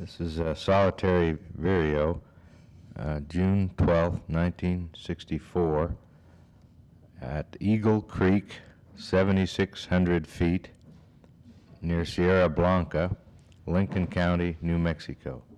This is a solitary vireo, June 12th, 1964, at Eagle Creek, 7,600 feet, near Sierra Blanca, Lincoln County, New Mexico.